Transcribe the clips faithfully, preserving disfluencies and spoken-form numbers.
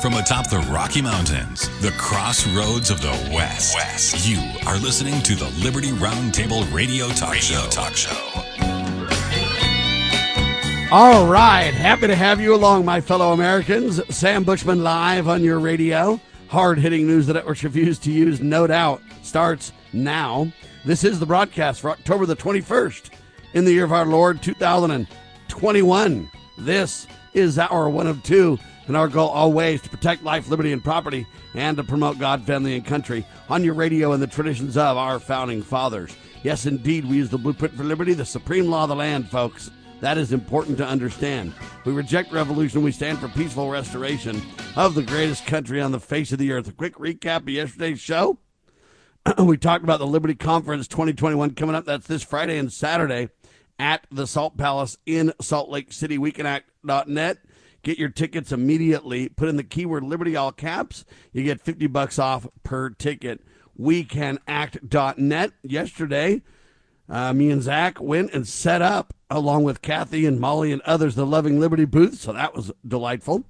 From atop the Rocky Mountains, the crossroads of the West, West. You are listening to the Liberty Roundtable Radio Talk Radio Show. Talk Show. All right, happy to have you along, my fellow Americans. Sam Bushman live on your radio. Hard-hitting news the networks refuse to use, no doubt, starts now. This is the broadcast for October the twenty-first in the year of our Lord, two thousand twenty-one. This is our one of two, and our goal always to protect life, liberty, and property, and to promote God, family, and country on your radio and the traditions of our founding fathers. Yes, indeed, we use the blueprint for liberty, the supreme law of the land, folks. That is important to understand. We reject revolution. We stand for peaceful restoration of the greatest country on the face of the earth. A quick recap of yesterday's show. We talked about the Liberty Conference twenty twenty-one coming up. That's this Friday and Saturday at the Salt Palace in Salt Lake City. we can act dot net. Get your tickets immediately. Put in the keyword Liberty, all caps. You get fifty bucks off per ticket. we can act dot net. Yesterday, uh, me and Zach went and set up, along with Kathy and Molly and others, the Loving Liberty booth. So that was delightful.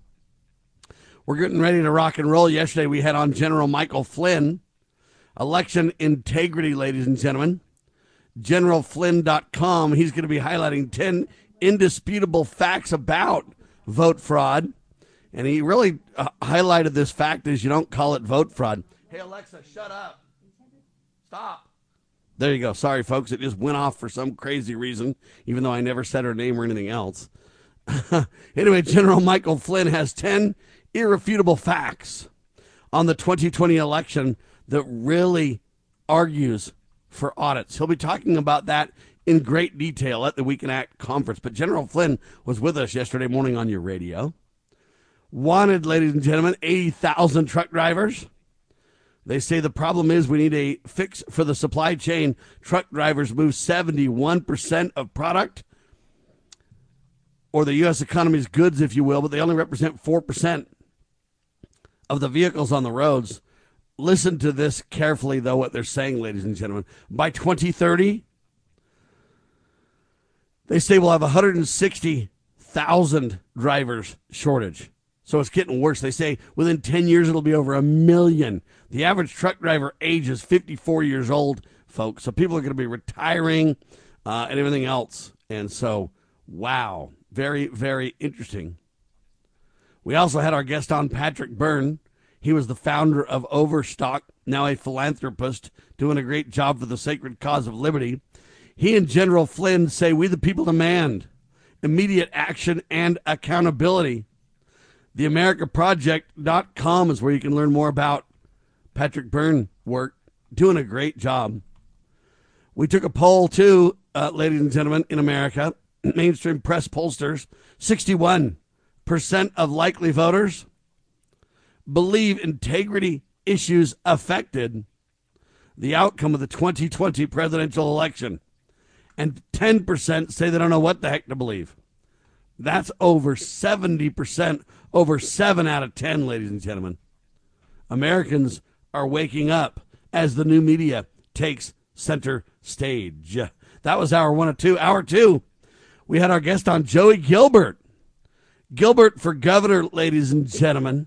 We're getting ready to rock and roll. Yesterday, we had on General Michael Flynn. Election integrity, ladies and gentlemen. general flynn dot com. He's going to be highlighting ten indisputable facts about vote fraud. And he really uh, highlighted this fact is you don't call it vote fraud. Hey, Alexa, shut up. Stop. There you go. Sorry, folks. It just went off for some crazy reason, even though I never said her name or anything else. Anyway, General Michael Flynn has ten irrefutable facts on the twenty twenty election that really argues for audits. He'll be talking about that in great detail at the We Can Act conference. But General Flynn was with us yesterday morning on your radio. Wanted, ladies and gentlemen, eighty thousand truck drivers. They say the problem is we need a fix for the supply chain. Truck drivers move seventy-one percent of product, or the U S economy's goods, if you will, but they only represent four percent of the vehicles on the roads. Listen to this carefully, though, what they're saying, ladies and gentlemen. By twenty thirty, they say we'll have one hundred sixty thousand drivers shortage. So it's getting worse. They say within ten years, it'll be over a million. The average truck driver age is fifty-four years old, folks. So people are going to be retiring uh, and everything else. And so, wow, very, very interesting. We also had our guest on, Patrick Byrne. He was the founder of Overstock, now a philanthropist, doing a great job for the sacred cause of liberty. He and General Flynn say, we the people demand immediate action and accountability. the america project dot com is where you can learn more about Patrick Byrne work, doing a great job. We took a poll, too, uh, ladies and gentlemen, in America. Mainstream press pollsters, sixty-one percent of likely voters believe integrity issues affected the outcome of the twenty twenty presidential election. And ten percent say they don't know what the heck to believe. That's over seventy percent, over seven out of ten, ladies and gentlemen. Americans are waking up as the new media takes center stage. That was hour one of two. Hour two, we had our guest on, Joey Gilbert. Gilbert for governor, ladies and gentlemen,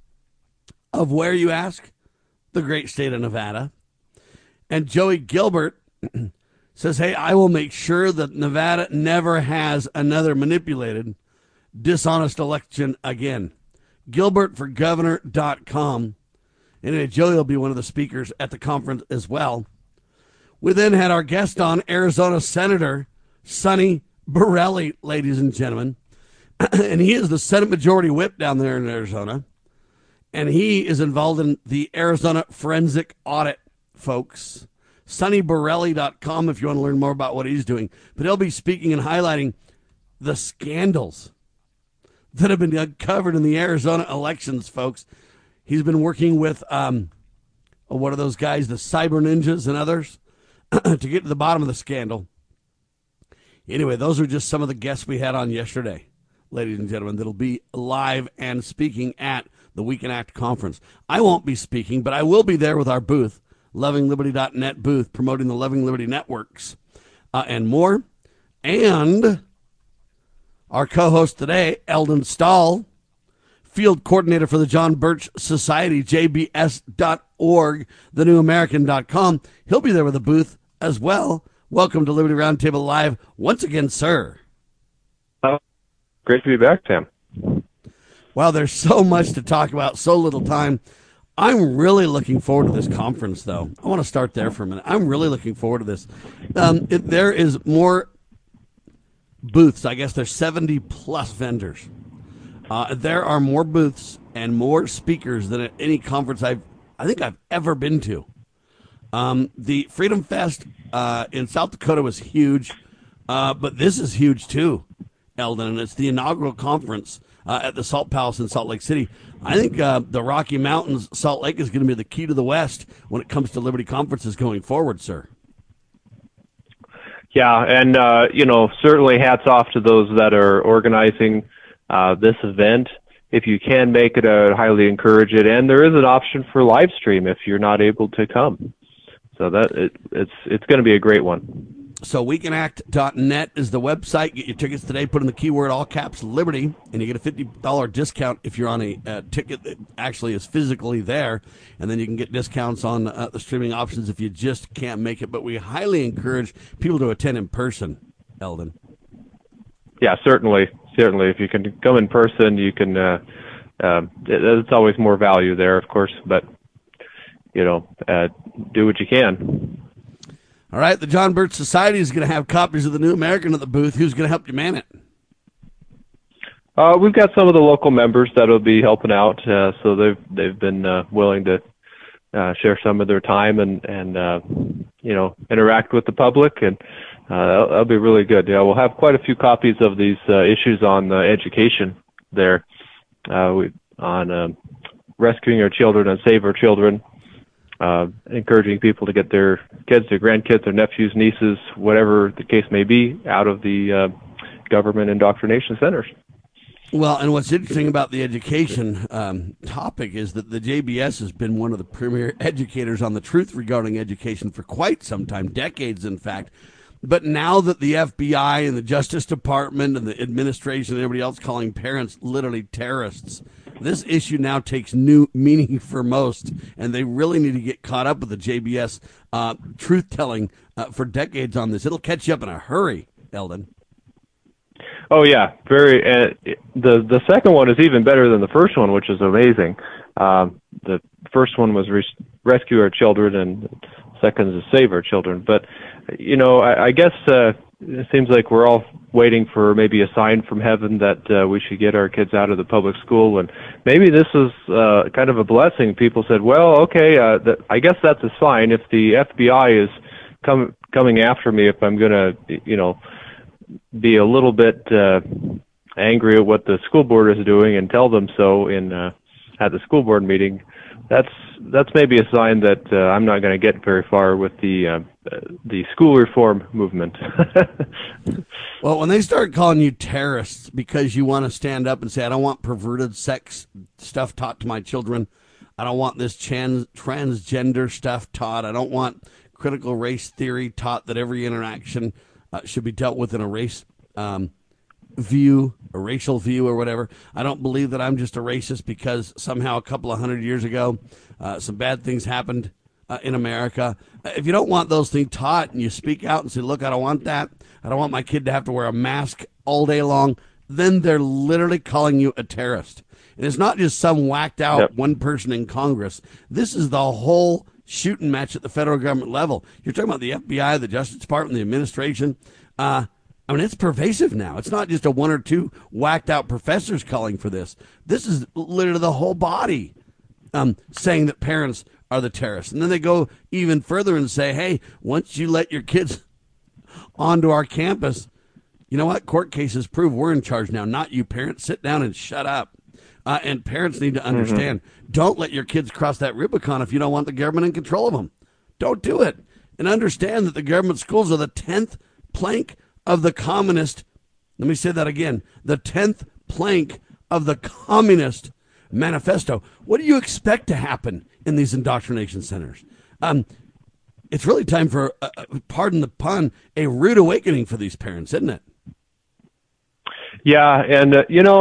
of where, you ask? The great state of Nevada. And Joey Gilbert says, hey, I will make sure that Nevada never has another manipulated, dishonest election again. Gilbert for governor dot com. And Joey will be one of the speakers at the conference as well. We then had our guest on, Arizona Senator Sonny Borrelli, ladies and gentlemen. And he is the Senate Majority Whip down there in Arizona. And he is involved in the Arizona Forensic Audit, folks. Sonny Borrelli dot com if you want to learn more about what he's doing. But he'll be speaking and highlighting the scandals that have been uncovered in the Arizona elections, folks. He's been working with, um, what are those guys, the Cyber Ninjas and others, to get to the bottom of the scandal. Anyway, those are just some of the guests we had on yesterday, ladies and gentlemen, that'll be live and speaking at the We Can Act conference. I won't be speaking, but I will be there with our booth, loving liberty dot net booth, promoting the Loving Liberty networks uh, and more. And our co-host today, Eldon Stahl, field coordinator for the John Birch Society, j b s dot org, the new american dot com. He'll be there with a booth as well. Welcome to Liberty Roundtable Live once again, sir. Oh, great to be back, Tim. Wow, there's so much to talk about, so little time. I'm really looking forward to this conference, though. I want to start there for a minute. I'm really looking forward to this. Um, it, there is more booths. I guess there's seventy plus vendors. Uh, there are more booths and more speakers than at any conference I've, I think I've ever been to. Um, the Freedom Fest uh, in South Dakota was huge, uh, but this is huge too, Eldon, and it's the inaugural conference uh, at the Salt Palace in Salt Lake City. I think uh, the Rocky Mountains, Salt Lake, is going to be the key to the West when it comes to Liberty conferences going forward, sir. Yeah, and, uh, you know, certainly hats off to those that are organizing uh, this event. If you can make it, I would highly encourage it. And there is an option for live stream if you're not able to come. So that it, it's it's going to be a great one. So we can act dot net is the website. Get your tickets today. Put in the keyword all caps Liberty, and you get a fifty dollars discount if you're on a uh, ticket that actually is physically there. And then you can get discounts on uh, the streaming options if you just can't make it. But we highly encourage people to attend in person, Eldon. Yeah, certainly. Certainly. If you can come in person, you can, uh, uh, it, it's always more value there, of course. But, you know, uh, do what you can. All right, the John Birch Society is going to have copies of the New American at the booth. Who's going to help you man it? Uh, we've got some of the local members that will be helping out, uh, so they've they've been uh, willing to uh, share some of their time and and uh, you know interact with the public, and uh, that'll, that'll be really good. Yeah, we'll have quite a few copies of these uh, issues on uh, education there, uh, we, on um, rescuing our children and save our children. Uh, encouraging people to get their kids, their grandkids, their nephews, nieces, whatever the case may be, out of the uh, government indoctrination centers. Well, and what's interesting about the education um, topic is that the J B S has been one of the premier educators on the truth regarding education for quite some time, decades, in fact. But now that the F B I and the Justice Department and the administration and everybody else calling parents literally terrorists, this issue now takes new meaning for most, and they really need to get caught up with the J B S uh, truth-telling uh, for decades on this. It'll catch you up in a hurry, Eldon. Oh, yeah. very. Uh, the the second one is even better than the first one, which is amazing. Um, the first one was res- rescue our children, and the second is save our children. But, you know, I, I guess uh, it seems like we're all waiting for maybe a sign from heaven that uh, we should get our kids out of the public school. And maybe this is uh, kind of a blessing. People said, well, okay, uh, that, I guess that's a sign. If the F B I is com- coming after me, if I'm going to, you know, be a little bit uh, angry at what the school board is doing and tell them so in uh, at the school board meeting, that's that's maybe a sign that uh, I'm not going to get very far with the uh, the school reform movement. Well, when they start calling you terrorists because you want to stand up and say, I don't want perverted sex stuff taught to my children, I don't want this trans- transgender stuff taught, I don't want critical race theory taught, that every interaction uh, should be dealt with in a race um, view, a racial view or whatever. I don't believe that I'm just a racist because somehow a couple of hundred years ago uh, some bad things happened uh, in America. If you don't want those things taught and you speak out and say, look, I don't want that, I don't want my kid to have to wear a mask all day long, then they're literally calling you a terrorist. And it's not just some whacked out yep. one person in Congress. This is the whole shooting match at the federal government level. You're talking about the F B I, the Justice Department, the administration. Uh, I mean, it's pervasive now. It's not just a one or two whacked out professors calling for this. This is literally the whole body um, saying that parents are the terrorists. And then they go even further and say, hey, once you let your kids onto our campus, you know what? Court cases prove we're in charge now, not you parents. Sit down and shut up. Uh, and parents need to understand, mm-hmm. don't let your kids cross that Rubicon if you don't want the government in control of them. Don't do it. And understand that the government schools are the tenth plank of the communist, let me say that again, the tenth plank of the communist manifesto. What do you expect to happen in these indoctrination centers? Um, it's really time for, uh, pardon the pun, a rude awakening for these parents, isn't it? Yeah, and, uh, you know,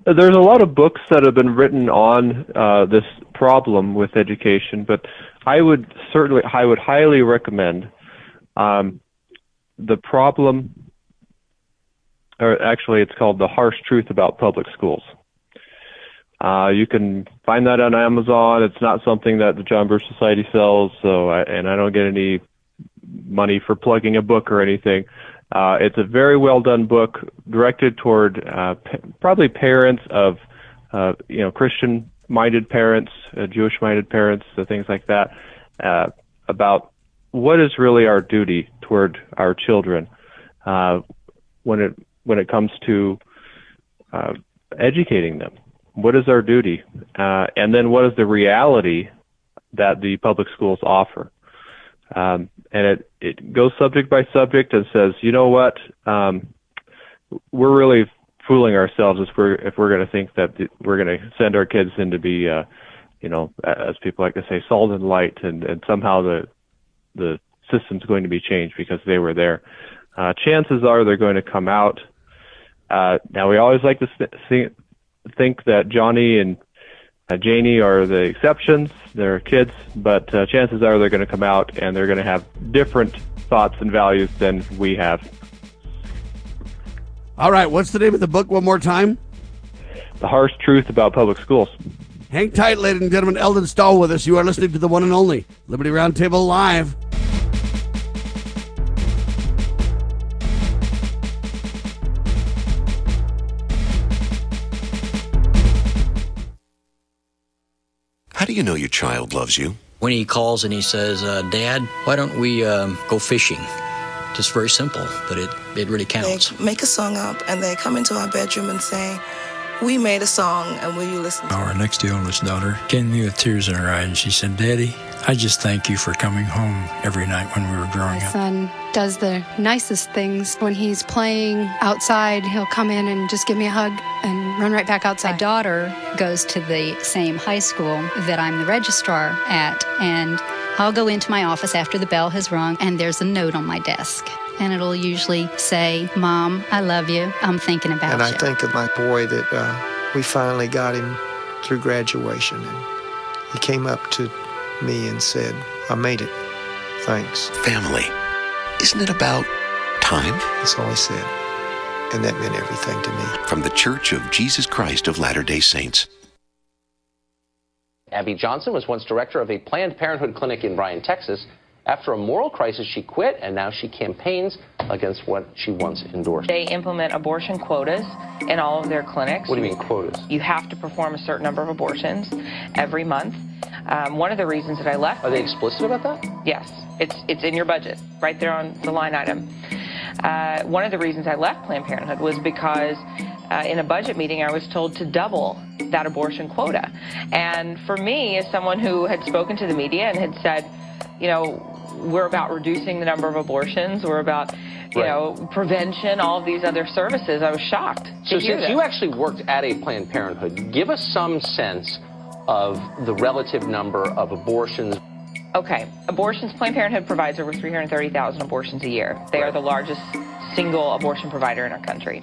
there's a lot of books that have been written on uh, this problem with education, but I would certainly, I would highly recommend um, the problem, or actually it's called The Harsh Truth About Public Schools. Uh, you can find that on Amazon. It's not something that the John Birch Society sells, so I, and I don't get any money for plugging a book or anything. Uh, it's a very well done book directed toward uh, p- probably parents of, uh, you know, Christian-minded parents, uh, Jewish-minded parents, uh, things like that, uh, about what is really our duty toward our children uh, when it when it comes to uh, educating them. What is our duty, uh, and then what is the reality that the public schools offer? Um, and it, it goes subject by subject and says, you know what, um, we're really fooling ourselves if we're if we're going to think that we're going to send our kids in to be, uh, you know, as people like to say, salt and light, and, and somehow the the system's going to be changed because they were there. Uh, chances are they're going to come out. Uh, now, we always like to th- think that Johnny and Uh, Janie are the exceptions. They're kids, but uh, chances are they're going to come out and they're going to have different thoughts and values than we have. All right, what's the name of the book one more time? The Harsh Truth About Public Schools. Hang tight, ladies and gentlemen. Eldon Stahl with us. You are listening to the one and only Liberty Roundtable Live. How do you know your child loves you? When he calls and he says, uh, Dad, why don't we um, go fishing? Just very simple, but it, it really counts. They make a song up and they come into our bedroom and say, we made a song and will you listen to it? Our next to oldest daughter came to me with tears in her eyes and she said, Daddy, I just thank you for coming home every night when we were growing My up. son does the nicest things. When he's playing outside, he'll come in and just give me a hug and run right back outside. My daughter goes to the same high school that I'm the registrar at, and I'll go into my office after the bell has rung, and there's a note on my desk. And it'll usually say, Mom, I love you. I'm thinking about and you. And I think of my boy that uh, we finally got him through graduation. And he came up to me and said, I made it. Thanks. Family. Isn't it about time? That's all he said. And that meant everything to me. From the Church of Jesus Christ of Latter-day Saints. Abby Johnson was once director of a Planned Parenthood clinic in Bryan, Texas. After a moral crisis, she quit, and now she campaigns against what she once endorsed. They implement abortion quotas in all of their clinics. What do you mean, quotas? You have to perform a certain number of abortions every month. Um, one of the reasons that I left... Are they explicit about that? Yes. It's, it's in your budget, right there on the line item. Uh, one of the reasons I left Planned Parenthood was because uh, in a budget meeting I was told to double that abortion quota. And for me, as someone who had spoken to the media and had said, you know, we're about reducing the number of abortions, we're about, you right. know, prevention, all of these other services, I was shocked to So hear since this. you actually worked at a Planned Parenthood, give us some sense of the relative number of abortions. Okay, abortions, Planned Parenthood provides over three hundred thirty thousand abortions a year. They right. are the largest single abortion provider in our country.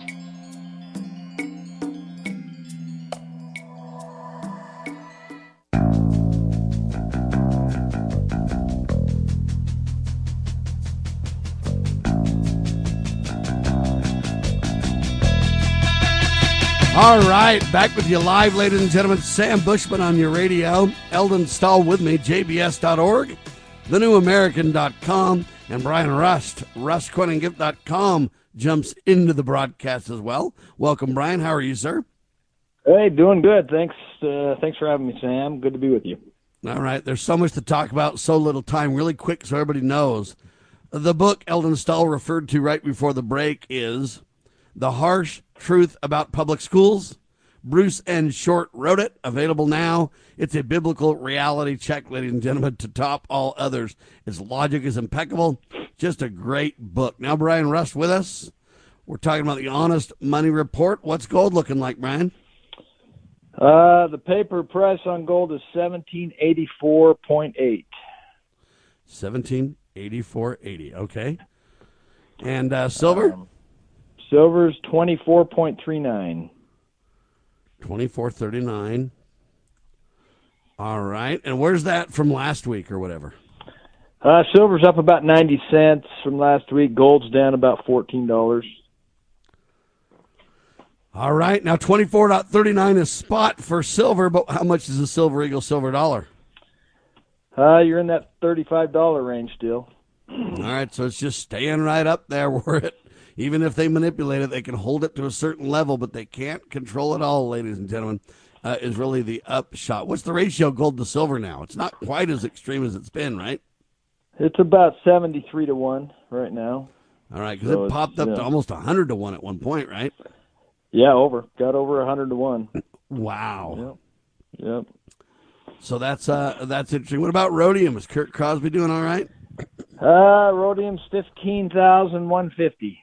All right, back with you live, ladies and gentlemen. Sam Bushman on your radio. Eldon Stahl with me, J B S dot org, the new american dot com, and Brian Rust, rust coin gift dot com jumps into the broadcast as well. Welcome, Brian. How are you, sir? Hey, doing good. Thanks. Uh, thanks for having me, Sam. Good to be with you. All right. There's so much to talk about, so little time. Really quick, so everybody knows. The book Eldon Stahl referred to right before the break is The Harsh Truth About Public Schools. Bruce N. Short wrote it, available now. It's a biblical reality check, ladies and gentlemen, to top all others. Its logic is impeccable. Just a great book. Now, Brian Rust with us. We're talking about the Honest Money Report. What's gold looking like, Brian? Uh, the paper price on gold is seventeen eighty-four point eight. seventeen eighty-four eighty. Okay. And uh, silver? Um, silver's twenty-four point three nine. twenty-four thirty-nine. All right. And where's that from last week or whatever? Uh, silver's up about ninety cents from last week. Gold's down about fourteen dollars. All right. Now twenty-four thirty-nine is spot for silver, but how much is the Silver Eagle silver dollar? Uh, you're in that thirty-five dollars range still. All right. So it's just staying right up there where it, even if they manipulate it, they can hold it to a certain level, but they can't control it all, ladies and gentlemen, uh, is really the upshot. What's the ratio gold to silver now? It's not quite as extreme as it's been, right? It's about seventy-three to one right now. All right, because So it popped up yeah. to almost one hundred to one at one point, right? Yeah, over. Got over one hundred to one. Wow. Yep. Yep. So that's uh that's interesting. What about rhodium? Is Kurt Crosby doing all right? Uh, rhodium's fifteen thousand one hundred fifty.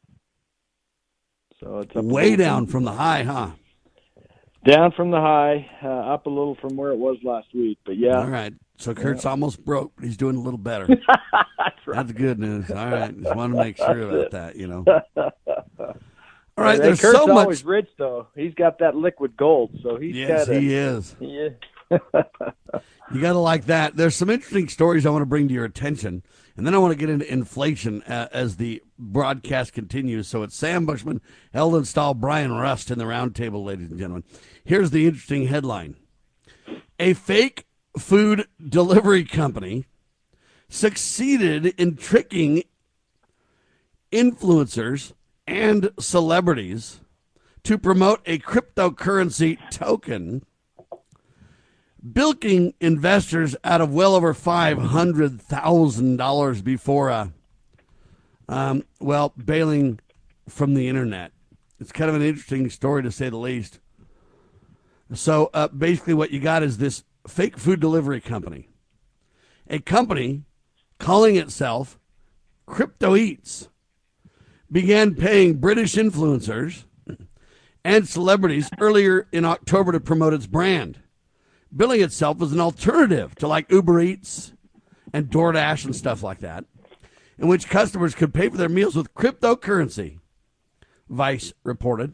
So it's up a Way little down from the high, huh? Down from the high, uh, up a little from where it was last week. But yeah. All right. So Kurt's Yeah. almost broke, but he's doing a little better. That's right. That's good news. All right. Just want to make sure That's about it. that, you know. All right. Hey, There's Kurt's so much. always rich, though. He's got that liquid gold, so he's Yes, kinda, he is. Yeah. You got to like that. There's some interesting stories I want to bring to your attention, and then I want to get into inflation uh, as the broadcast continues. So it's Sam Bushman, Eldon Stahl, Brian Rust in the roundtable, ladies and gentlemen. Here's the interesting headline. A fake food delivery company succeeded in tricking influencers and celebrities to promote a cryptocurrency token, bilking investors out of well over five hundred thousand dollars before, uh, um, well, bailing from the internet. It's kind of an interesting story, to say the least. So uh, basically what you got is this fake food delivery company, a company calling itself Crypto Eats, began paying British influencers and celebrities earlier in October to promote its brand, billing itself as an alternative to like Uber Eats and DoorDash and stuff like that, in which customers could pay for their meals with cryptocurrency, Vice reported.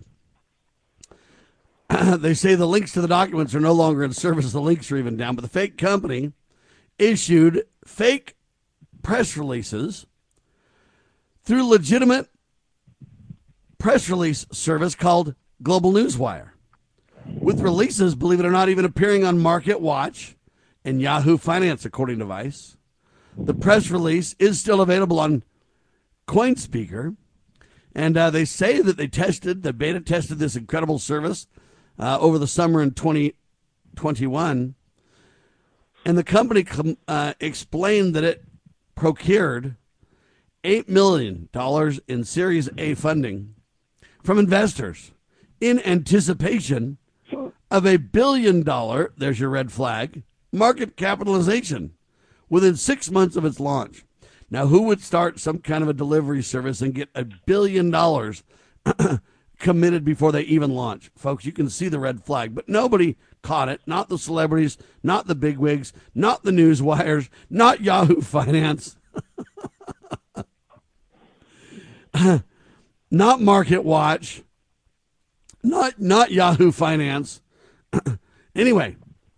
They say the links to the documents are no longer in service. The links are even down, but the fake company issued fake press releases through legitimate press release service called Global Newswire, with releases, believe it or not, even appearing on Market Watch and Yahoo Finance, according to Vice. The press release is still available on CoinSpeaker, and uh, they say that they tested, the beta tested this incredible service uh, over the summer in twenty twenty-one, and the company uh, explained that it procured eight million dollars in Series A funding from investors in anticipation of a billion dollar, there's your red flag, market capitalization within six months of its launch. Now, who would start some kind of a delivery service and get a billion dollars committed before they even launch? Folks, you can see the red flag, but nobody caught it. Not the celebrities, not the bigwigs, not the news wires, not Yahoo Finance, not Market Watch, not, not Yahoo Finance. Anyway,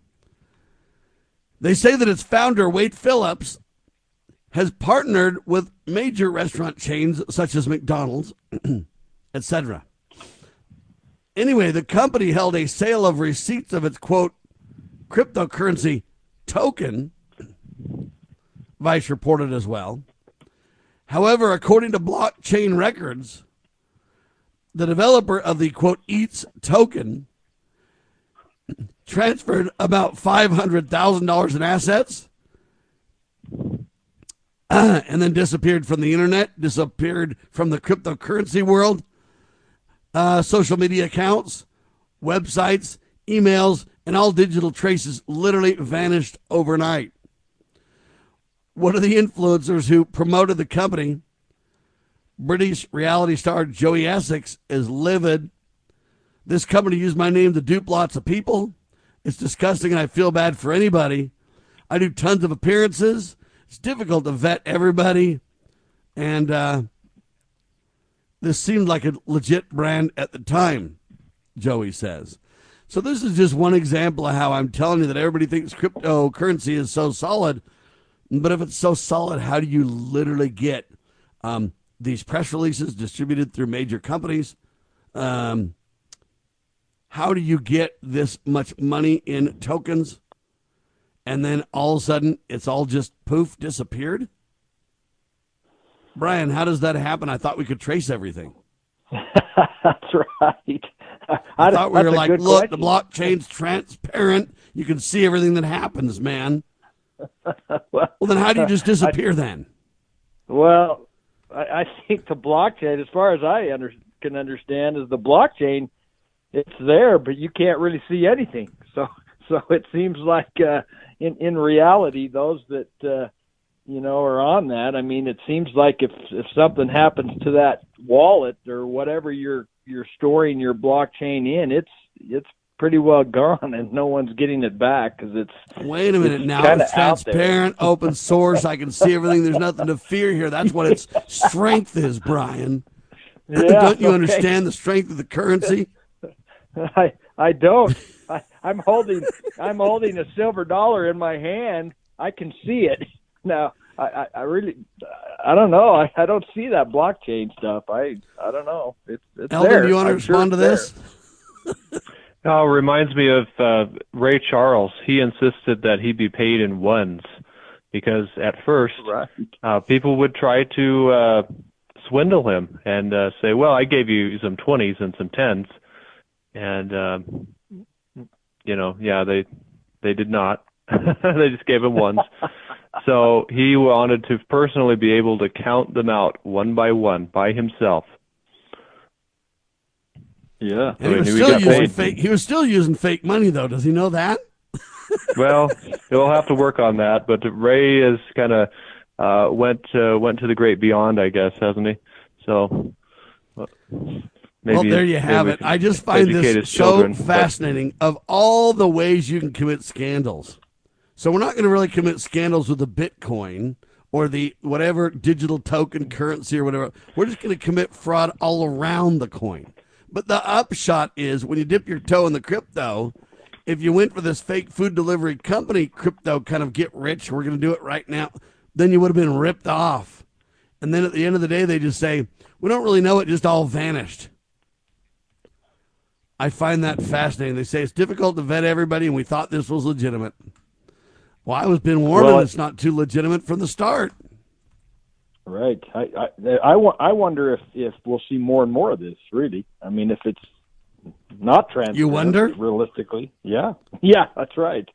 they say that its founder, Wade Phillips, has partnered with major restaurant chains such as McDonald's, et cetera. Anyway, the company held a sale of receipts of its, quote, cryptocurrency token, Vice reported as well. However, according to Blockchain Records, the developer of the, quote, Eats token transferred about five hundred thousand dollars in assets uh, and then disappeared from the internet, disappeared from the cryptocurrency world, uh, social media accounts, websites, emails, and all digital traces literally vanished overnight. One of the influencers who promoted the company, British reality star Joey Essex, is livid. This company used my name to dupe lots of people. It's disgusting, and I feel bad for anybody. I do tons of appearances. It's difficult to vet everybody. And uh, this seemed like a legit brand at the time, Joey says. So this is just one example of how I'm telling you that everybody thinks cryptocurrency is so solid. But if it's so solid, how do you literally get um, these press releases distributed through major companies? Um, how do you get this much money in tokens? And then all of a sudden, it's all just poof, disappeared? Brian, how does that happen? I thought we could trace everything. That's right. I thought we That's were a like, good look, question. the blockchain's transparent. You can see everything that happens, man. well, well, then how do you just disappear I, then? Well, I, I think the blockchain, as far as I under, can understand, is the blockchain, it's there, but you can't really see anything. So so it seems like uh, in, in reality, those that, uh, you know, are on that, I mean, it seems like if, if something happens to that wallet or whatever you're you're storing your blockchain in, it's it's pretty well gone, and no one's getting it back because it's. Wait a minute it's now. It's transparent, open source. I can see everything. There's nothing to fear here. That's what its strength is, Brian. Yeah, don't you okay. understand the strength of the currency? I I don't. I, I'm holding I'm holding a silver dollar in my hand. I can see it now. I, I, I really, I don't know. I, I don't see that blockchain stuff. I I don't know. It's, it's Eldon, there. do you want to I'm respond sure to it's this? Oh, it reminds me of uh, Ray Charles. He insisted that he be paid in ones because at first right. uh, people would try to uh, swindle him and uh, say, well, I gave you some twenties and some tens. And, um, you know, yeah, they they did not. They just gave him ones. So he wanted to personally be able to count them out one by one by himself. Yeah, And he was still using fake. He was still using fake money, though. Does he know that? Well, he'll have to work on that. But Ray has kind of uh, went uh, went to the great beyond, I guess, hasn't he? So uh, maybe. Well, there you have it. I just find this so children, fascinating. But... of all the ways you can commit scandals, so we're not going to really commit scandals with the Bitcoin or the whatever digital token currency or whatever. We're just going to commit fraud all around the coin. But the upshot is when you dip your toe in the crypto, if you went for this fake food delivery company crypto kind of get rich, we're going to do it right now, then you would have been ripped off. And then at the end of the day, they just say, we don't really know, it just all vanished. I find that fascinating. They say it's difficult to vet everybody, and we thought this was legitimate. Well, I was been warned Well, it's not too legitimate from the start. Right. I I I, wa- I wonder if, if we'll see more and more of this. Really, I mean, if it's not transparent, you wonder realistically. Yeah. Yeah, that's right.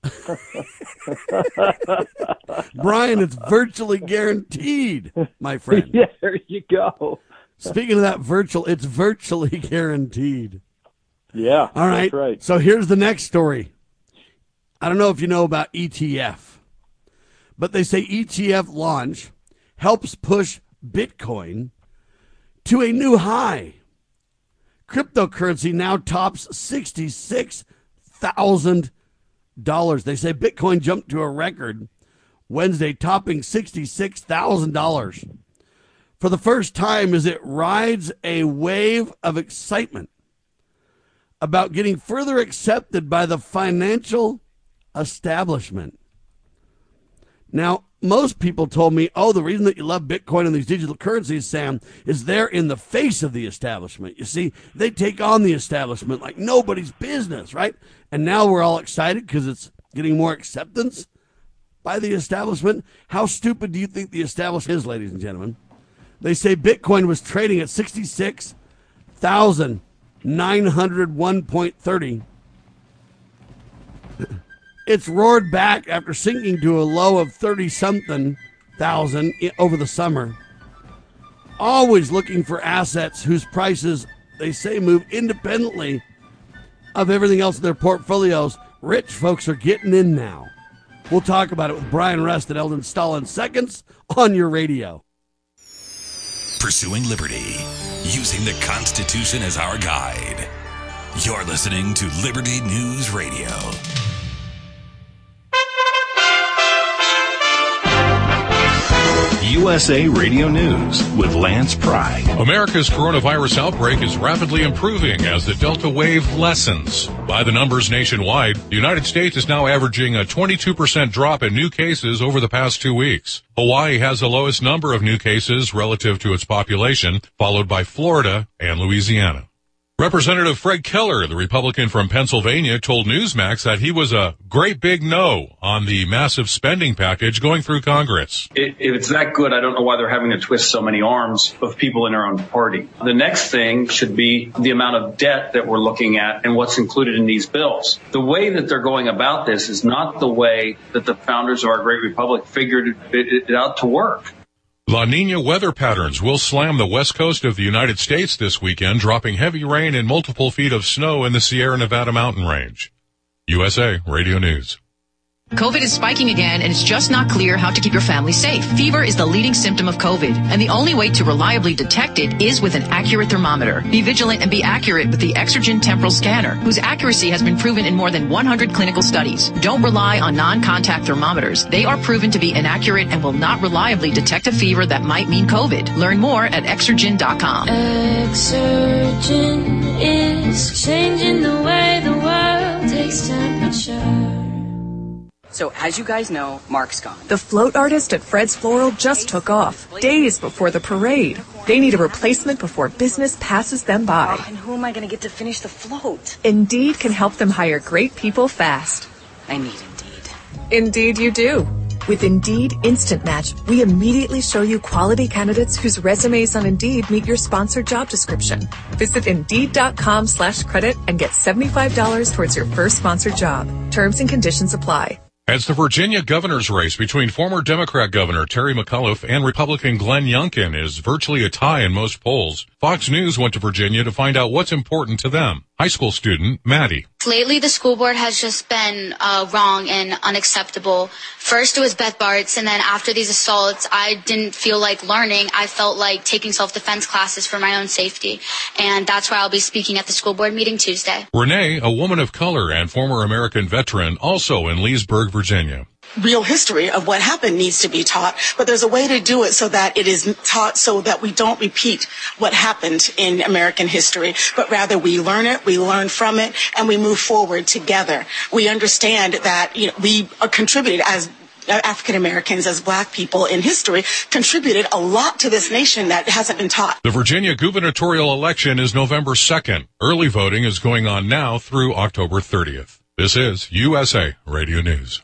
Brian, it's virtually guaranteed, my friend. Yeah, there you go. Speaking of that virtual, it's virtually guaranteed. Yeah. All right. That's right. So here's the next story. I don't know if you know about E T F, but they say E T F launch helps push Bitcoin to a new high. Cryptocurrency now tops sixty-six thousand dollars. They say Bitcoin jumped to a record Wednesday, topping sixty-six thousand dollars for the first time as it rides a wave of excitement about getting further accepted by the financial establishment. Now, most people told me, oh, the reason that you love Bitcoin and these digital currencies, Sam, is they're in the face of the establishment. You see, they take on the establishment like nobody's business, right? And now we're all excited because it's getting more acceptance by the establishment. How stupid do you think the establishment is, ladies and gentlemen? They say Bitcoin was trading at sixty-six thousand nine hundred one point three zero. It's roared back after sinking to a low of thirty-something thousand over the summer. Always looking for assets whose prices, they say, move independently of everything else in their portfolios. Rich folks are getting in now. We'll talk about it with Brian Rust and Eldon Stahl in seconds on your radio. Pursuing liberty, using the Constitution as our guide. You're listening to Liberty News Radio. U S A Radio News with Lance Pry. America's coronavirus outbreak is rapidly improving as the Delta wave lessens. By the numbers nationwide, the United States is now averaging a twenty-two percent drop in new cases over the past two weeks. Hawaii has the lowest number of new cases relative to its population, followed by Florida and Louisiana. Representative Fred Keller, the Republican from Pennsylvania, told Newsmax that he was a great big no on the massive spending package going through Congress. If it's that good, I don't know why they're having to twist so many arms of people in their own party. The next thing should be the amount of debt that we're looking at and what's included in these bills. The way that they're going about this is not the way that the founders of our great republic figured it, it out to work. La Nina weather patterns will slam the west coast of the United States this weekend, dropping heavy rain and multiple feet of snow in the Sierra Nevada mountain range. U S A Radio News. COVID is spiking again, and it's just not clear how to keep your family safe. Fever is the leading symptom of COVID, and the only way to reliably detect it is with an accurate thermometer. Be vigilant and be accurate with the Exergen Temporal Scanner, whose accuracy has been proven in more than one hundred clinical studies. Don't rely on non-contact thermometers. They are proven to be inaccurate and will not reliably detect a fever that might mean COVID. Learn more at Exergen dot com. Exergen is changing the way the world takes temperature. So, as you guys know, Mark's gone. The float artist at Fred's Floral just took off, days before the parade. They need a replacement before business passes them by. Oh, and who am I going to get to finish the float? Indeed can help them hire great people fast. I need Indeed. Indeed you do. With Indeed Instant Match, we immediately show you quality candidates whose resumes on Indeed meet your sponsored job description. Visit Indeed.com slash credit and get seventy-five dollars towards your first sponsored job. Terms and conditions apply. As the Virginia governor's race between former Democrat Governor Terry McAuliffe and Republican Glenn Youngkin is virtually a tie in most polls, Fox News went to Virginia to find out what's important to them. High school student Maddie. Lately, the school board has just been uh, wrong and unacceptable. First, it was Beth Bartz, and then after these assaults, I didn't feel like learning. I felt like taking self-defense classes for my own safety, and that's why I'll be speaking at the school board meeting Tuesday. Renee, a woman of color and former American veteran, also in Leesburg, Virginia. Real history of what happened needs to be taught, but there's a way to do it so that it is taught so that we don't repeat what happened in American history, but rather we learn it, we learn from it, and we move forward together. We understand that, you know, we are contributed as African Americans, as black people in history, contributed a lot to this nation that hasn't been taught. The Virginia gubernatorial election is November second. Early voting is going on now through October thirtieth. This is U S A Radio News.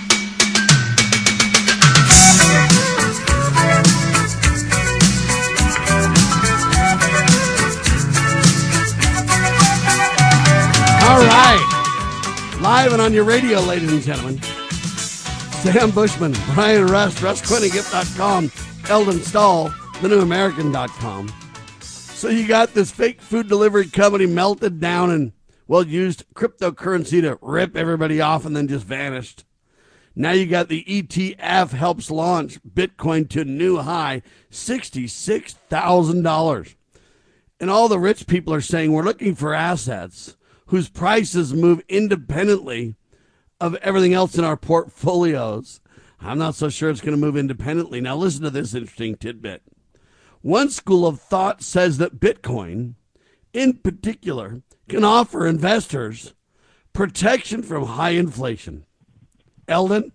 All right. Live and on your radio, ladies and gentlemen. Sam Bushman, Brian Rust, Russ Quinn, Gift dot com, Eldon Stahl, the new american dot com. So you got this fake food delivery company melted down and, well, used cryptocurrency to rip everybody off and then just vanished. Now you got the E T F helps launch Bitcoin to a new high, sixty-six thousand dollars. And all the rich people are saying we're looking for assets whose prices move independently of everything else in our portfolios. I'm not so sure it's going to move independently. Now listen to this interesting tidbit. One school of thought says that Bitcoin, in particular, can offer investors protection from high inflation. Eldon?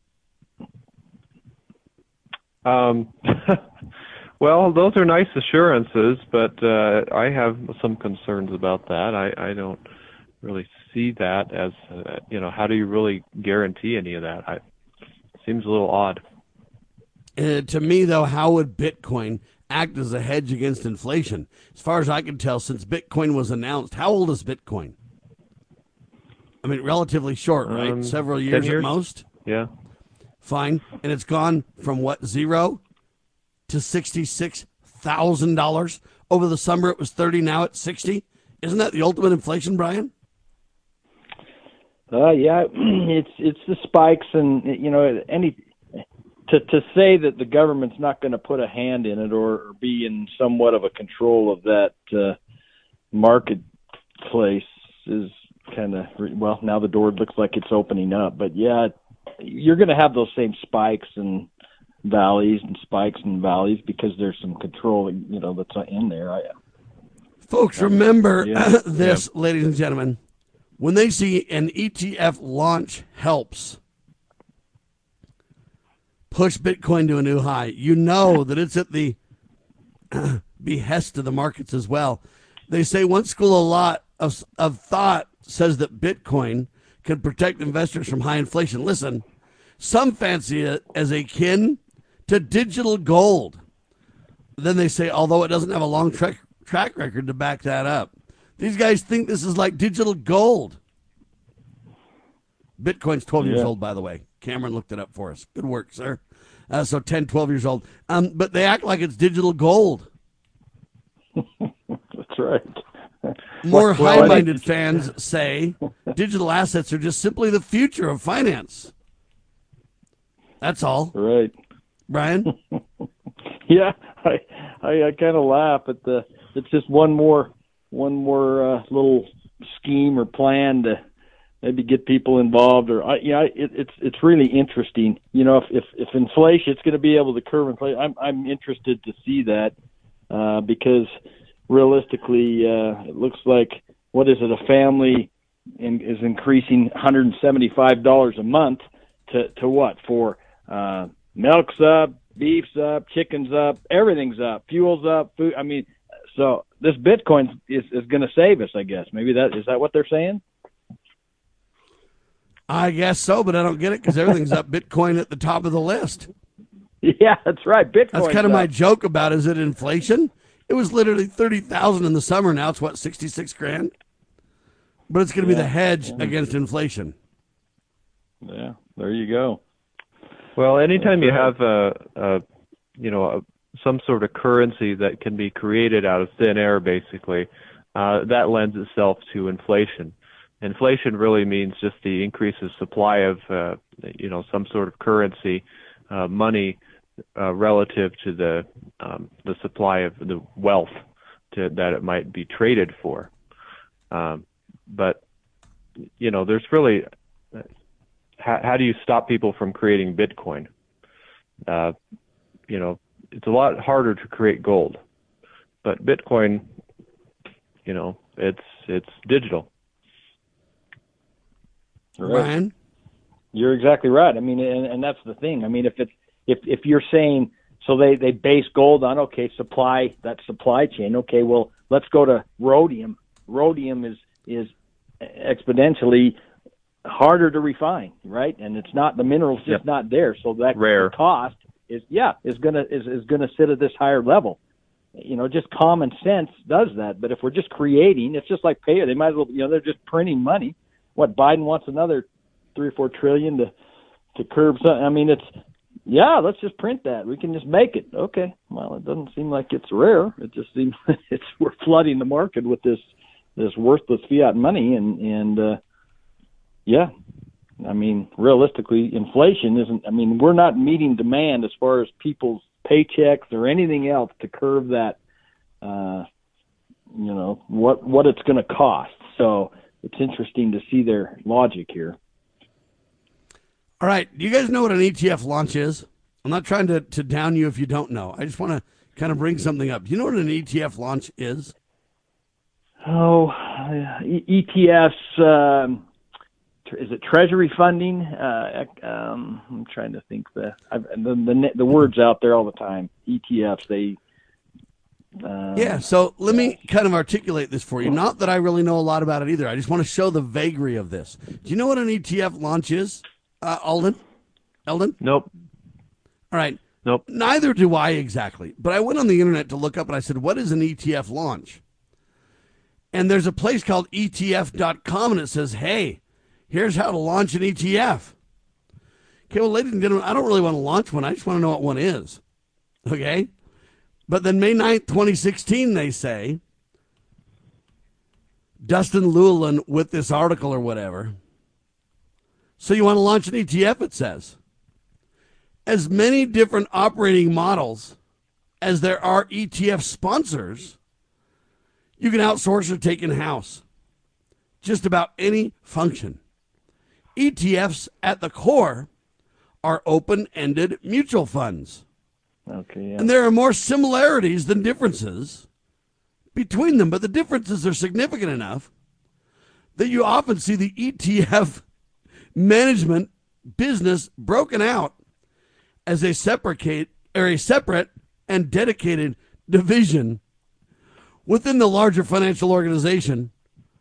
Um, well, those are nice assurances, but uh, I have some concerns about that. I, I don't really see that as, uh, you know, how do you really guarantee any of that? I, it seems a little odd. Uh, to me, though, how would Bitcoin act as a hedge against inflation? As far as I can tell, since Bitcoin was announced, how old is Bitcoin? I mean, relatively short, right? Um, Several years, years at most? Yeah. Fine. And it's gone from, what, zero to sixty-six thousand dollars? Over the summer, it was thirty, now it's sixty. Isn't that the ultimate inflation, Brian? Uh, yeah, it's it's the spikes, and you know, any to to say that the government's not going to put a hand in it or, or be in somewhat of a control of that uh, marketplace is kind of, well, now the door looks like it's opening up, but yeah, you're going to have those same spikes, and valleys and spikes and valleys because there's some control, you know, that's in there. I, Folks, remember yeah, this, yeah. ladies and gentlemen. When they see an E T F launch helps push Bitcoin to a new high, you know that it's at the behest of the markets as well. They say one school of, lot of, of thought says that Bitcoin can protect investors from high inflation. Listen, some fancy it as akin to digital gold. Then they say, although it doesn't have a long track, track record to back that up. These guys think this is like digital gold. Bitcoin's twelve yeah. years old, by the way. Cameron looked it up for us. Good work, sir. Uh, so ten, twelve years old. Um, but they act like it's digital gold. That's right. More well, high-minded fans say digital assets are just simply the future of finance. That's all. Right. Brian? yeah, I I, I kind of laugh at the, it's just one more, one more uh, little scheme or plan to maybe get people involved, or I, yeah, it, it's it's really interesting. You know, if if, if inflation, it's going to be able to curb inflation. I'm I'm interested to see that uh, because realistically, uh, it looks like what is it? A family in, is increasing one hundred seventy-five dollars a month to to what for? Uh, milk's up, beef's up, chicken's up, everything's up, fuel's up, food. I mean, so this Bitcoin is is going to save us, I guess. Maybe that is that what they're saying. I guess so, but I don't get it because everything's up. Bitcoin at the top of the list. Yeah, that's right. Bitcoin. That's kind of my joke about, is it inflation? It was literally thirty thousand in the summer. Now it's what, sixty-six grand? But it's going to yeah. be the hedge yeah. against inflation. Yeah, there you go. Well, anytime you have a, a you know, a, some sort of currency that can be created out of thin air, basically, uh, that lends itself to inflation. Inflation really means just the increase of supply of, uh, you know, some sort of currency, uh, money, uh, relative to the um, the supply of the wealth to, that it might be traded for. Um, but, you know, there's really, how, how do you stop people from creating Bitcoin? Uh, you know, it's a lot harder to create gold, but Bitcoin, you know, it's it's digital. Right. Ryan? You're exactly right. I mean, and, and that's the thing. I mean, if it's if if you're saying, so they, they base gold on, okay, supply, that supply chain. Okay, well, let's go to rhodium. Rhodium is is exponentially harder to refine, right? And it's not, the mineral's just yep. not there. So that rare cost is yeah is gonna is is gonna sit at this higher level. You know, just common sense does that. But if we're just creating, it's just like pay. They might as well, you know, they're just printing money. What, Biden wants another three or four trillion to to curb something. I mean, it's yeah. Let's just print that. We can just make it. Okay. Well, it doesn't seem like it's rare. It just seems it's we're flooding the market with this this worthless fiat money, and and uh, yeah. I mean, realistically, inflation isn't. I mean, we're not meeting demand as far as people's paychecks or anything else to curb that. Uh, you know what what it's going to cost. So. It's interesting to see their logic here. All right. Do you guys know what an E T F launch is? I'm not trying to, to down you if you don't know. I just want to kind of bring something up. Do you know what an E T F launch is? Oh, E T Fs, um, is it treasury funding? Uh, um, I'm trying to think. The, I've, the, the, the word's out there all the time. E T Fs, they... Uh, yeah, so let me kind of articulate this for you. Not that I really know a lot about it either. I just want to show the vagary of this. Do you know what an E T F launch is, uh, Alden? Eldon? Nope. All right. Nope. Neither do I exactly. But I went on the internet to look up and I said, what is an E T F launch? And there's a place called E T F dot com and it says, hey, here's how to launch an E T F. Okay, well, ladies and gentlemen, I don't really want to launch one. I just want to know what one is. Okay? But then May ninth, twenty sixteen, they say, Dustin Llewellyn with this article or whatever. So you want to launch an E T F, it says. As many different operating models as there are E T F sponsors, you can outsource or take in-house. Just about any function. E T Fs at the core are open-ended mutual funds. Okay. Yeah. And there are more similarities than differences between them, but the differences are significant enough that you often see the E T F management business broken out as a separate or a separate and dedicated division within the larger financial organization.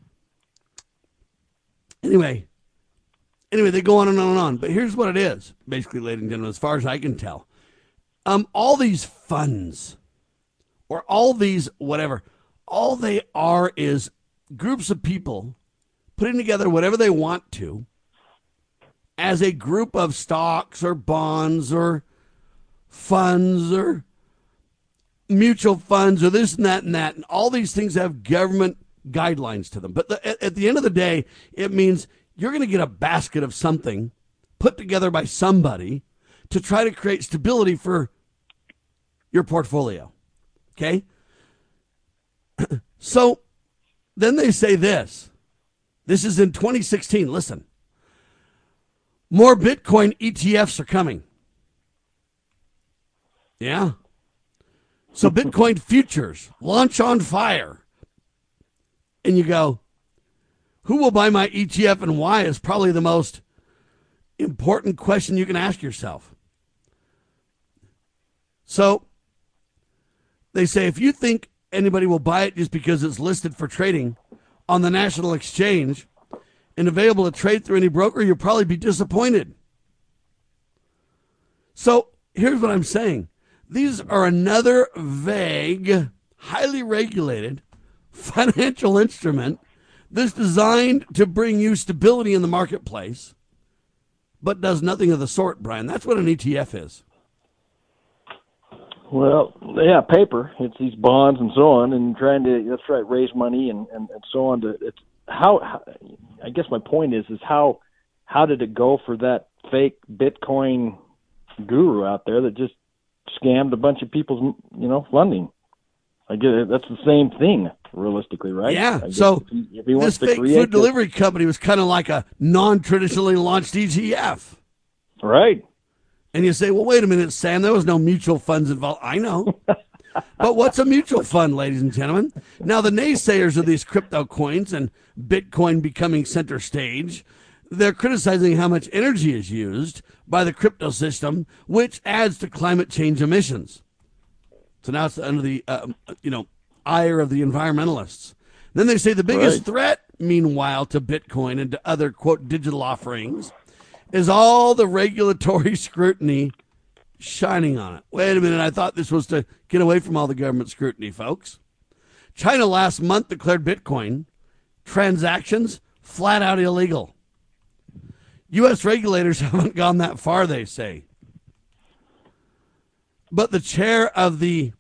Anyway, anyway, they go on and on and on. But here's what it is, basically, ladies and gentlemen, as far as I can tell. Um, all these funds or all these whatever, all they are is groups of people putting together whatever they want to as a group of stocks or bonds or funds or mutual funds or this and that and that. And all these things have government guidelines to them. But the, at, at the end of the day, it means you're going to get a basket of something put together by somebody to try to create stability for your portfolio. Okay? So then they say this. This is in twenty sixteen. Listen. More Bitcoin E T Fs are coming. Yeah. So Bitcoin futures launch on fire. And you go, who will buy my E T F and why is probably the most important question you can ask yourself. So they say if you think anybody will buy it just because it's listed for trading on the national exchange and available to trade through any broker, you'll probably be disappointed. So here's what I'm saying. These are another vague, highly regulated financial instrument that's designed to bring you stability in the marketplace, but does nothing of the sort, Brian. That's what an E T F is. Well, yeah, paper. It's these bonds and so on, and trying to, that's right, raise money and, and, and so on. To it's how, how, I guess my point is, is how, how did it go for that fake Bitcoin guru out there that just scammed a bunch of people's, you know, funding? I get it. That's the same thing, realistically, right? Yeah. So if he, if he this fake food delivery company was kind of like a non-traditionally launched E T F. Right. And you say, well, wait a minute, Sam, there was no mutual funds involved. I know. But what's a mutual fund, ladies and gentlemen? Now, the naysayers of these crypto coins and Bitcoin becoming center stage, they're criticizing how much energy is used by the crypto system, which adds to climate change emissions. So now it's under the, uh, you know, ire of the environmentalists. Then they say the biggest right. threat, meanwhile, to Bitcoin and to other, quote, digital offerings is all the regulatory scrutiny shining on it. Wait a minute, I thought this was to get away from all the government scrutiny, folks. China last month declared Bitcoin transactions flat out illegal. U S regulators haven't gone that far, they say. But the chair of the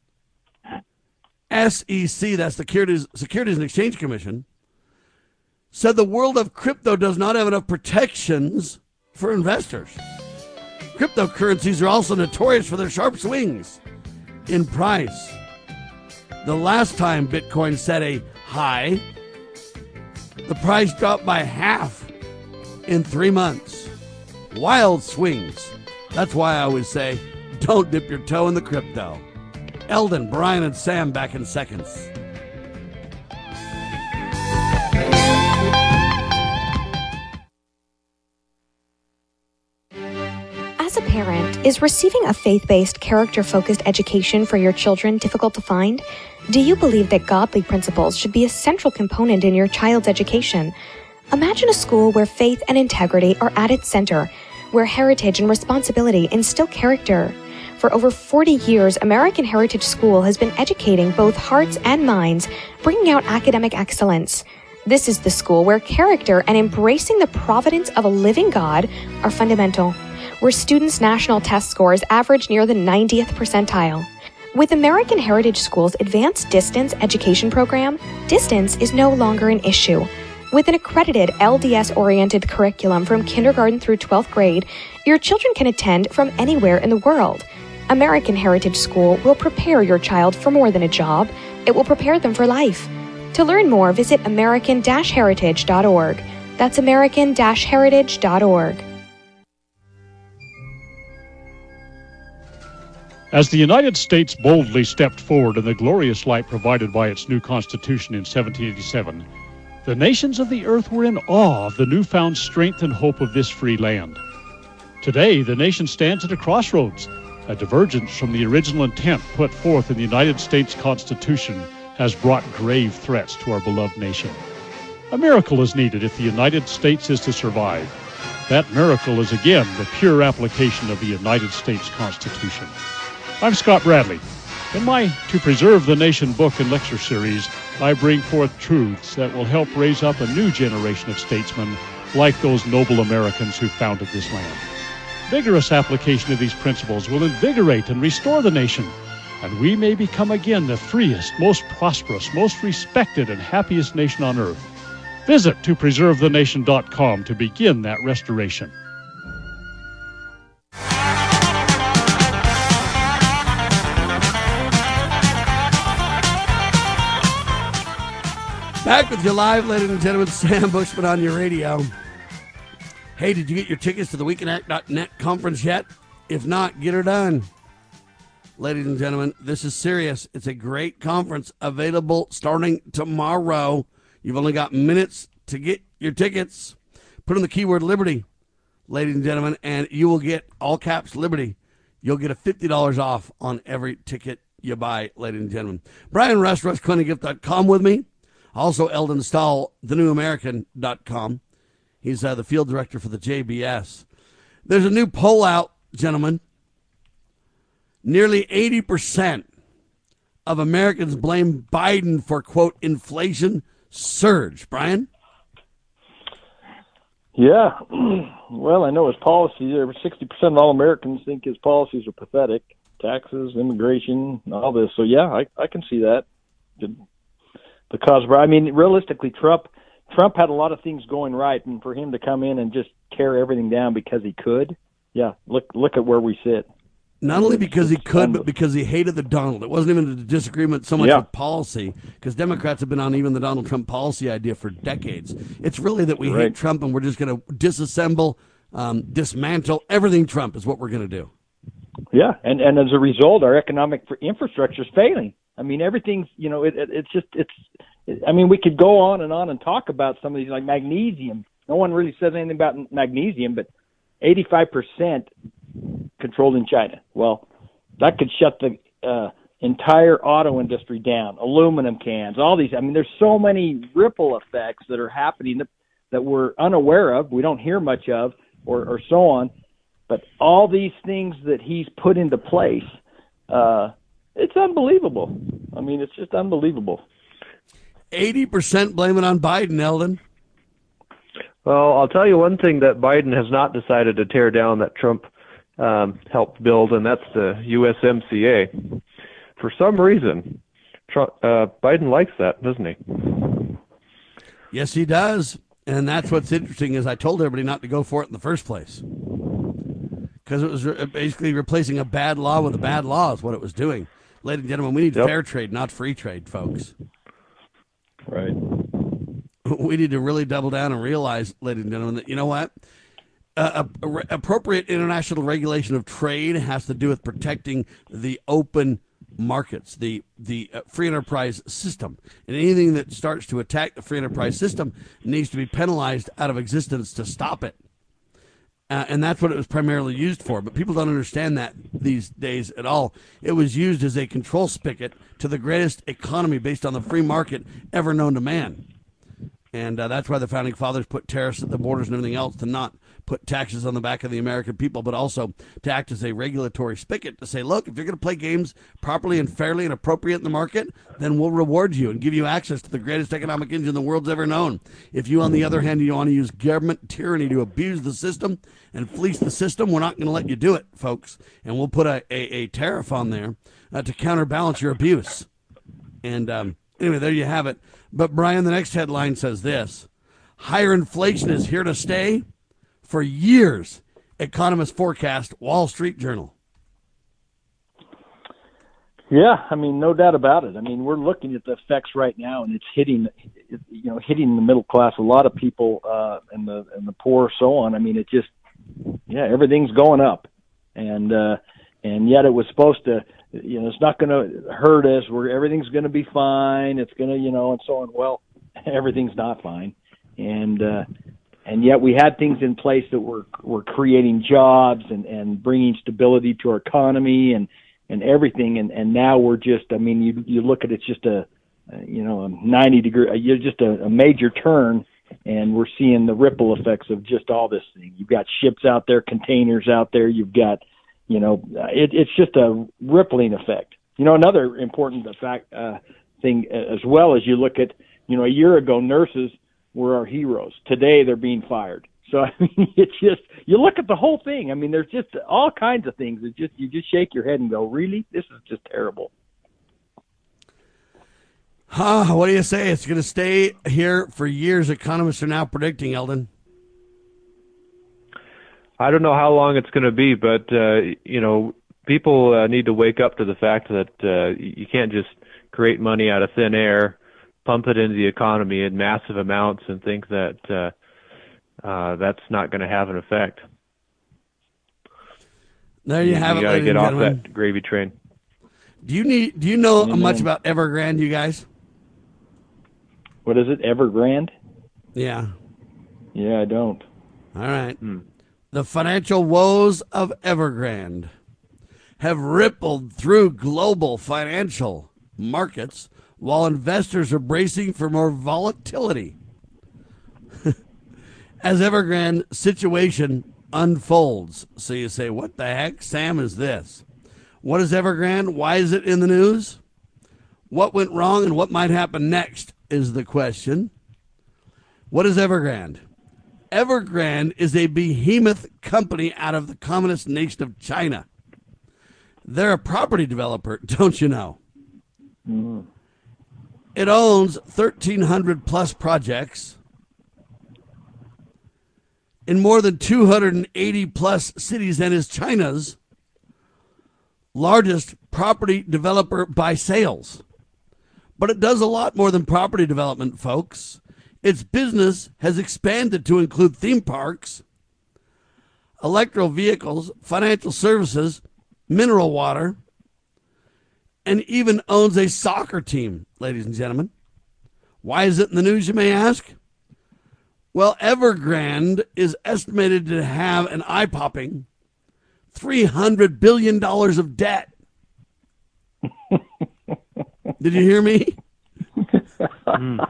S E C, that's the Securities, Securities and Exchange Commission, said the world of crypto does not have enough protections for investors. Cryptocurrencies are also notorious for their sharp swings in price. The last time Bitcoin set a high, the price dropped by half in three months. Wild swings. That's why I always say, don't dip your toe in the crypto. Eldon, Brian, and Sam back in seconds. As a parent, is receiving a faith-based, character-focused education for your children difficult to find? Do you believe that godly principles should be a central component in your child's education? Imagine a school where faith and integrity are at its center, where heritage and responsibility instill character. For over forty years, American Heritage School has been educating both hearts and minds, bringing out academic excellence. This is the school where character and embracing the providence of a living God are fundamental, where students' national test scores average near the ninetieth percentile. With American Heritage School's advanced distance education program, distance is no longer an issue. With an accredited L D S-oriented curriculum from kindergarten through twelfth grade, your children can attend from anywhere in the world. American Heritage School will prepare your child for more than a job. It will prepare them for life. To learn more, visit american dash heritage dot org. That's american dash heritage dot org. As the United States boldly stepped forward in the glorious light provided by its new Constitution in seventeen eighty-seven, the nations of the earth were in awe of the newfound strength and hope of this free land. Today, the nation stands at a crossroads. A divergence from the original intent put forth in the United States Constitution has brought grave threats to our beloved nation. A miracle is needed if the United States is to survive. That miracle is again the pure application of the United States Constitution. I'm Scott Bradley. In my To Preserve the Nation book and lecture series, I bring forth truths that will help raise up a new generation of statesmen like those noble Americans who founded this land. Vigorous application of these principles will invigorate and restore the nation, and we may become again the freest, most prosperous, most respected, and happiest nation on earth. Visit to preserve the nation dot com to begin that restoration. Back with you live, ladies and gentlemen. Sam Bushman on your radio. Hey, did you get your tickets to the we can act dot net conference yet? If not, get her done. Ladies and gentlemen, this is serious. It's a great conference available starting tomorrow. You've only got minutes to get your tickets. Put in the keyword Liberty, ladies and gentlemen, and you will get, all caps, Liberty. You'll get a fifty dollars off on every ticket you buy, ladies and gentlemen. Brian Rush, rush clinton gift dot com with me. Also, Eldon Stahl, the new american dot com. He's uh, the field director for the J B S. There's a new poll out, gentlemen. Nearly eighty percent of Americans blame Biden for, quote, inflation surge. Brian? Yeah. Well, I know his policies, over sixty percent of all Americans think his policies are pathetic. Taxes, immigration, all this. So, yeah, I, I can see that. Because, I mean, realistically, Trump Trump had a lot of things going right, and for him to come in and just tear everything down because he could, yeah, look look at where we sit. Not only because he could, but because he hated the Donald. It wasn't even a disagreement so much Yeah. with policy, because Democrats have been on even the Donald Trump policy idea for decades. It's really that we Right. hate Trump and we're just going to disassemble, um, dismantle everything Trump is what we're going to do. Yeah, and, and as a result, our economic infrastructure is failing. I mean, everything's, you know, it, it, it's just, it's, it, I mean, we could go on and on and talk about some of these, like magnesium. No one really says anything about magnesium, but eighty-five percent controlled in China. Well, that could shut the uh, entire auto industry down, aluminum cans, all these. I mean, there's so many ripple effects that are happening that, that we're unaware of, we don't hear much of, or, or so on. But all these things that he's put into place, uh, it's unbelievable. I mean, it's just unbelievable. eighty percent blame it on Biden, Eldon. Well, I'll tell you one thing that Biden has not decided to tear down that Trump um, helped build, and that's the U S M C A. For some reason, Trump, uh, Biden likes that, doesn't he? Yes, he does. And that's what's interesting is I told everybody not to go for it in the first place. Because it was re- basically replacing a bad law with a bad law is what it was doing. Ladies and gentlemen, we need Yep. fair trade, not free trade, folks. Right. We need to really double down and realize, ladies and gentlemen, that, you know what? Uh, a, a, appropriate international regulation of trade has to do with protecting the open markets, the the uh, free enterprise system. And anything that starts to attack the free enterprise system needs to be penalized out of existence to stop it. Uh, and that's what it was primarily used for. But people don't understand that these days at all. It was used as a control spigot to the greatest economy based on the free market ever known to man. And uh, that's why the Founding Fathers put tariffs at the borders and everything else, to not put taxes on the back of the American people, but also to act as a regulatory spigot to say, look, if you're going to play games properly and fairly and appropriate in the market, then we'll reward you and give you access to the greatest economic engine the world's ever known. If you, on the other hand, you want to use government tyranny to abuse the system and fleece the system, we're not going to let you do it, folks. And we'll put a, a, a tariff on there uh, to counterbalance your abuse. And um, anyway, there you have it. But, Brian, the next headline says this: higher inflation is here to stay for years, economists forecast. Wall Street Journal. Yeah, I mean, no doubt about it. I mean, we're looking at the effects right now, and it's hitting, you know, hitting the middle class. A lot of people uh, and the and the poor, so on. I mean, it just, yeah, everything's going up, and uh, and yet it was supposed to, you know, it's not going to hurt us. We're everything's going to be fine. It's going to, you know, and so on. Well, everything's not fine, and uh, and yet we had things in place that were were creating jobs and, and bringing stability to our economy and, and everything. And, and now we're just, I mean, you you look at it, it's just a, you know, a ninety degree, you're just a, a major turn, and we're seeing the ripple effects of just all this thing. You've got ships out there, containers out there. You've got, you know, it, it's just a rippling effect. You know, another important fact uh, thing as well as you look at, you know, a year ago, nurses were our heroes. Today, they're being fired. So I mean, it's just, you look at the whole thing. I mean, there's just all kinds of things. It's just, you just shake your head and go, really? This is just terrible. Huh, what do you say? It's going to stay here for years. Economists are now predicting, Eldon. I don't know how long it's going to be, but, uh, you know, people uh, need to wake up to the fact that uh, you can't just create money out of thin air, pump it into the economy in massive amounts, and think that uh, uh, that's not going to have an effect. There you, you have you it, gotta ladies get and off gentlemen. that gravy train. Do you need? Do you know Amen. much about Evergrande, you guys? What is it, Evergrande? Yeah. Yeah, I don't. All right. Hmm. The financial woes of Evergrande have rippled through global financial markets while investors are bracing for more volatility. As Evergrande situation unfolds. So you say, what the heck, Sam, is this? What is Evergrande? Why is it in the news? What went wrong and what might happen next is the question. What is Evergrande? Evergrande is a behemoth company out of the communist nation of China. They're a property developer, don't you know? Mm-hmm. It owns thirteen hundred plus projects in more than two hundred eighty plus cities and is China's largest property developer by sales. But it does a lot more than property development, folks. Its business has expanded to include theme parks, electrical vehicles, financial services, mineral water, and even owns a soccer team, ladies and gentlemen. Why is it in the news, you may ask? Well, Evergrande is estimated to have an eye-popping three hundred billion dollars of debt. Did you hear me? Mm.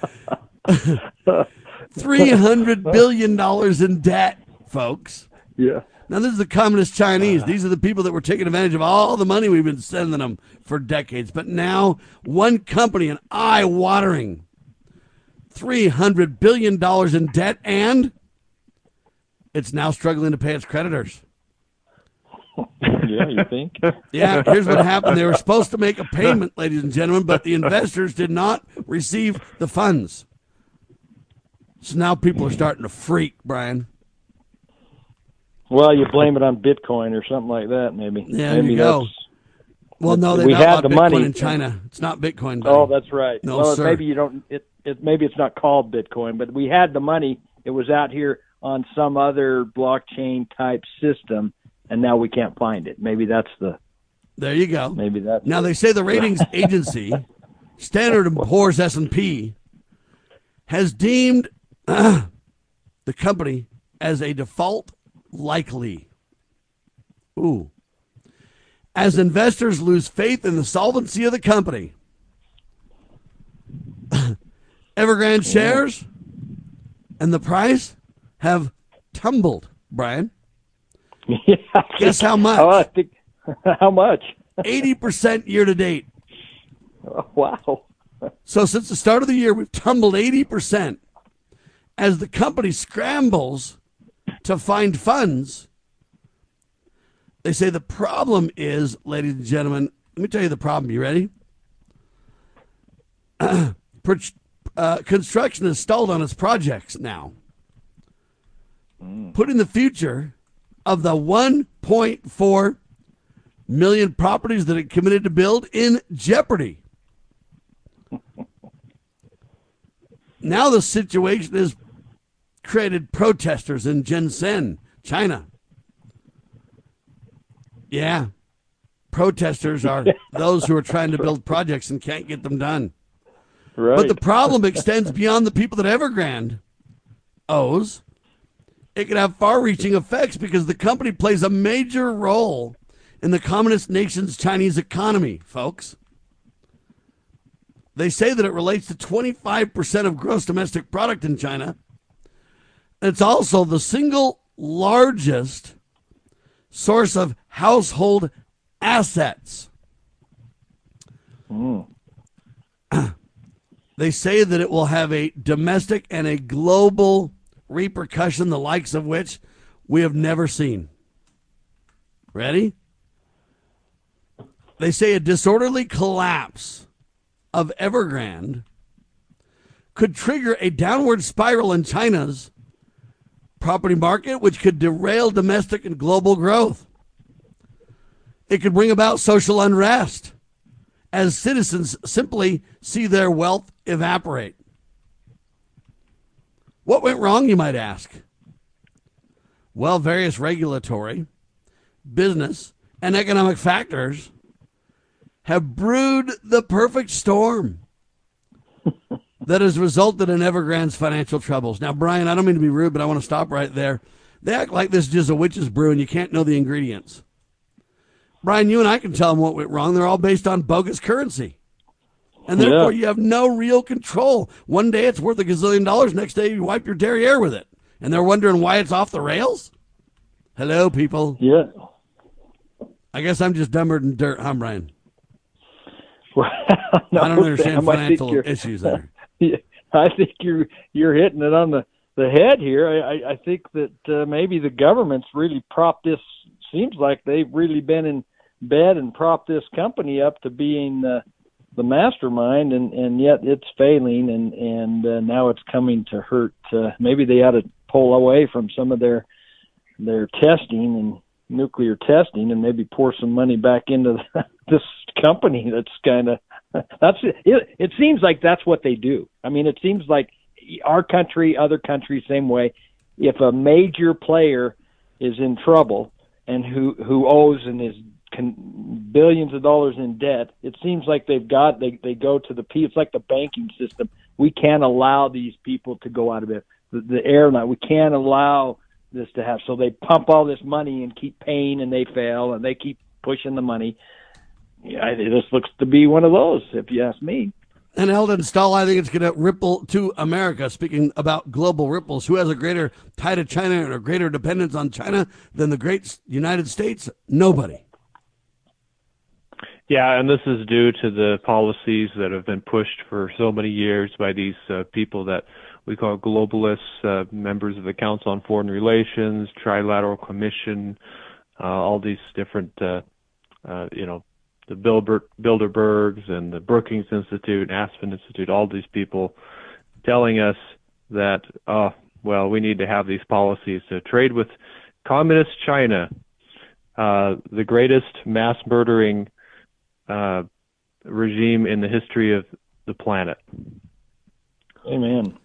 three hundred billion dollars in debt, folks. Yeah. Now, this is the communist Chinese. These are the people that were taking advantage of all the money we've been sending them for decades. But now, one company, an eye-watering three hundred billion dollars in debt, and it's now struggling to pay its creditors. Yeah, you think? Yeah, here's what happened. They were supposed to make a payment, ladies and gentlemen, but the investors did not receive the funds. So now people are starting to freak, Brian. Well, you blame it on Bitcoin or something like that, maybe. Yeah, maybe there you go. Well, no, they we had the Bitcoin money in China. It's not Bitcoin. Buddy. Oh, that's right. No, well, sir. maybe you don't. It, it maybe it's not called Bitcoin, but we had the money. It was out here on some other blockchain type system, and now we can't find it. Maybe that's the. There you go. Maybe that's. Now they say the ratings agency, Standard and Poor's S and P, has deemed uh, the company as a default likely. Ooh. As investors lose faith in the solvency of the company. Evergrande shares and the price have tumbled, Brian. Yeah, guess how much? Oh, I think, how much? eighty percent year to date. Oh, wow. So since the start of the year, we've tumbled eighty percent as the company scrambles to find funds. They say the problem is, ladies and gentlemen, let me tell you the problem. You ready? uh, construction is stalled on its projects now, mm. putting the future of the one point four million properties that it committed to build in jeopardy. Now the situation has created protesters in Shenzhen, China. Yeah, protesters are those who are trying to build projects and can't get them done. Right. But the problem extends beyond the people that Evergrande owes. It could have far-reaching effects because the company plays a major role in the communist nation's Chinese economy, folks. They say that it relates to twenty-five percent of gross domestic product in China. It's also the single largest source of household assets. Mm. They say that it will have a domestic and a global repercussion, the likes of which we have never seen. Ready? They say a disorderly collapse of Evergrande could trigger a downward spiral in China's property market, which could derail domestic and global growth. It could bring about social unrest as citizens simply see their wealth evaporate. What went wrong, you might ask? Well, various regulatory, business, and economic factors have brewed the perfect storm that has resulted in Evergrande's financial troubles. Now, Brian, I don't mean to be rude, but I want to stop right there. They act like this is just a witch's brew and you can't know the ingredients. Brian, you and I can tell them what went wrong. They're all based on bogus currency. And therefore, yeah. you have no real control. One day it's worth a gazillion dollars. Next day you wipe your derriere with it. And they're wondering why it's off the rails? Hello, people. Yeah. I guess I'm just dumber than dirt, huh, Brian? Well, no, I don't understand Sam, financial issues there. Yeah, I think you're you're hitting it on the, the head here. I, I, I think that uh, maybe the government's really propped this. Seems like they've really been in bed and propped this company up to being uh, the mastermind, and, and yet it's failing, and and uh, now it's coming to hurt. Uh, maybe they ought to pull away from some of their their testing and nuclear testing, and maybe pour some money back into the, this company. That's kind of that's it. It seems like that's what they do. I mean, it seems like our country, other countries, same way. If a major player is in trouble and who who owes and is con- billions of dollars in debt, it seems like they've got they they go to the P. It's like the banking system. We can't allow these people to go out of it. The, the airline, we can't allow this to have. So they pump all this money and keep paying, and they fail, and they keep pushing the money. Yeah, this looks to be one of those, if you ask me. And Eldon Stahl, I think it's going to ripple to America. Speaking about global ripples, who has a greater tie to China and a greater dependence on China than the great United States? Nobody. Yeah, and this is due to the policies that have been pushed for so many years by these uh, people that we call globalists, uh, members of the Council on Foreign Relations, Trilateral Commission, uh, all these different, uh, uh, you know, the Bilder, Bilderbergs and the Brookings Institute, Aspen Institute, all these people telling us that, oh, well, we need to have these policies to trade with communist China, uh, the greatest mass murdering uh, regime in the history of the planet. Amen.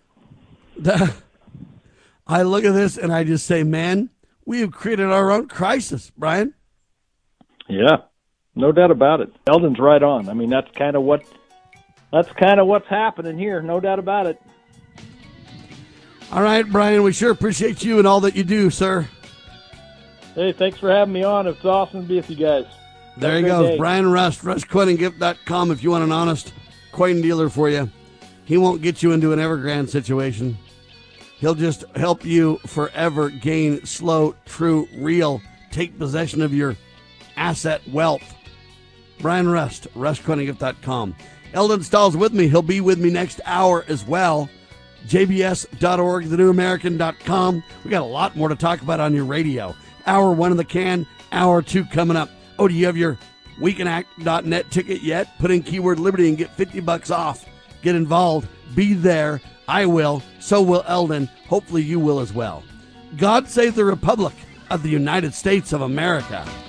I look at this and I just say, man, we have created our own crisis, Brian. Yeah. No doubt about it. Eldon's right on. I mean, that's kind of what that's kind of what's happening here. No doubt about it. All right, Brian, we sure appreciate you and all that you do, sir. Hey, thanks for having me on. It's awesome to be with you guys. There he goes, day. Brian Rust, rush coin and gift dot com if you want an honest coin dealer for you. He won't get you into an Evergrande situation. He'll just help you forever gain slow, true, real, take possession of your asset wealth. Brian Rust, rush coin and gift dot com. Eldon Stahl's with me. He'll be with me next hour as well. J B S dot org, the new american dot com. We got a lot more to talk about on your radio. Hour one in the can, hour two coming up. Oh, do you have your weekend act dot net ticket yet? Put in keyword Liberty and get fifty bucks off. Get involved. Be there. I will. So will Eldon. Hopefully you will as well. God save the Republic of the United States of America.